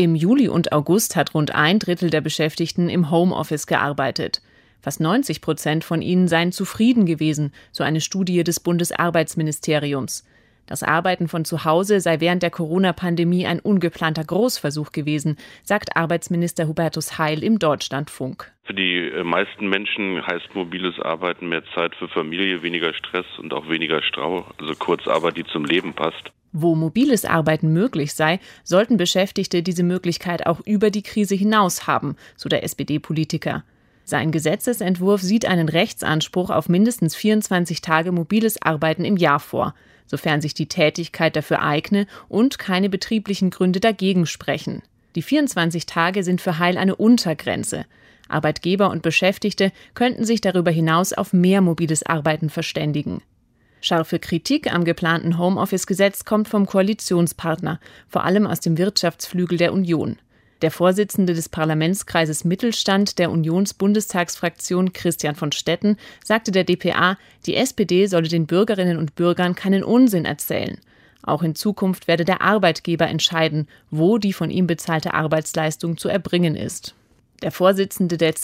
Im Juli und August hat rund 1/3 der Beschäftigten im Homeoffice gearbeitet. Fast 90% von ihnen seien zufrieden gewesen, so eine Studie des Bundesarbeitsministeriums. Das Arbeiten von zu Hause sei während der Corona-Pandemie ein ungeplanter Großversuch gewesen, sagt Arbeitsminister Hubertus Heil im Deutschlandfunk. Für die meisten Menschen heißt mobiles Arbeiten mehr Zeit für Familie, weniger Stress und auch weniger Stau, also Kurzarbeit, die zum Leben passt. Wo mobiles Arbeiten möglich sei, sollten Beschäftigte diese Möglichkeit auch über die Krise hinaus haben, so der SPD-Politiker. Sein Gesetzesentwurf sieht einen Rechtsanspruch auf mindestens 24 Tage mobiles Arbeiten im Jahr vor, sofern sich die Tätigkeit dafür eigne und keine betrieblichen Gründe dagegen sprechen. Die 24 Tage sind für Heil eine Untergrenze. Arbeitgeber und Beschäftigte könnten sich darüber hinaus auf mehr mobiles Arbeiten verständigen. Scharfe Kritik am geplanten Homeoffice-Gesetz kommt vom Koalitionspartner, vor allem aus dem Wirtschaftsflügel der Union. Der Vorsitzende des Parlamentskreises Mittelstand der Unionsbundestagsfraktion, Christian von Stetten, sagte der dpa, die SPD solle den Bürgerinnen und Bürgern keinen Unsinn erzählen. Auch in Zukunft werde der Arbeitgeber entscheiden, wo die von ihm bezahlte Arbeitsleistung zu erbringen ist. Der Vorsitzende der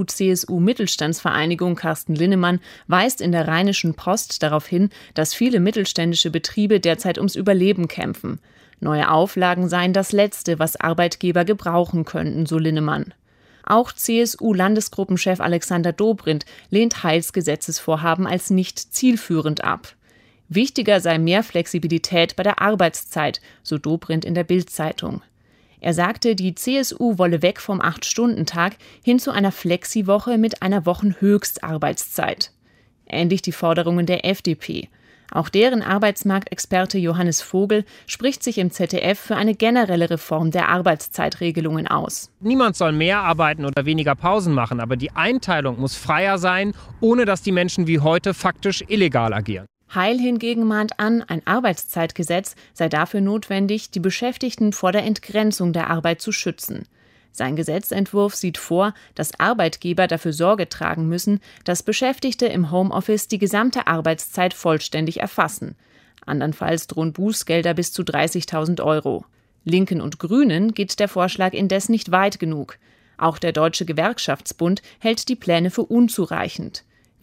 CDU-CSU-Mittelstandsvereinigung, Carsten Linnemann, weist in der Rheinischen Post darauf hin, dass viele mittelständische Betriebe derzeit ums Überleben kämpfen. Neue Auflagen seien das Letzte, was Arbeitgeber gebrauchen könnten, so Linnemann. Auch CSU-Landesgruppenchef Alexander Dobrindt lehnt Heils Gesetzesvorhaben als nicht zielführend ab. Wichtiger sei mehr Flexibilität bei der Arbeitszeit, so Dobrindt in der Bild-Zeitung. Er sagte, die CSU wolle weg vom 8-Stunden-Tag hin zu einer Flexiwoche mit einer Wochenhöchstarbeitszeit. Ähnlich die Forderungen der FDP. Auch deren Arbeitsmarktexperte Johannes Vogel spricht sich im ZDF für eine generelle Reform der Arbeitszeitregelungen aus. Niemand soll mehr arbeiten oder weniger Pausen machen, aber die Einteilung muss freier sein, ohne dass die Menschen wie heute faktisch illegal agieren. Heil hingegen mahnt an, ein Arbeitszeitgesetz sei dafür notwendig, die Beschäftigten vor der Entgrenzung der Arbeit zu schützen. Sein Gesetzentwurf sieht vor, dass Arbeitgeber dafür Sorge tragen müssen, dass Beschäftigte im Homeoffice die gesamte Arbeitszeit vollständig erfassen. Andernfalls drohen Bußgelder bis zu 30.000 €. Linken und Grünen geht der Vorschlag indes nicht weit genug. Auch der Deutsche Gewerkschaftsbund hält die Pläne für unzureichend.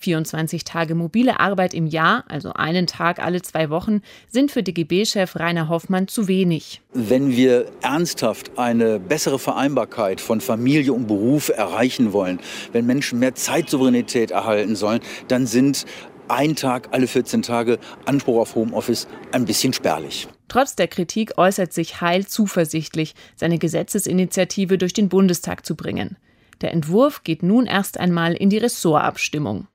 24 Tage mobile Arbeit im Jahr, also einen Tag alle 2 Wochen, sind für DGB-Chef Rainer Hoffmann zu wenig. Wenn wir ernsthaft eine bessere Vereinbarkeit von Familie und Beruf erreichen wollen, wenn Menschen mehr Zeitsouveränität erhalten sollen, dann sind ein Tag alle 14 Tage Anspruch auf Homeoffice ein bisschen spärlich. Trotz der Kritik äußert sich Heil zuversichtlich, seine Gesetzesinitiative durch den Bundestag zu bringen. Der Entwurf geht nun erst einmal in die Ressortabstimmung.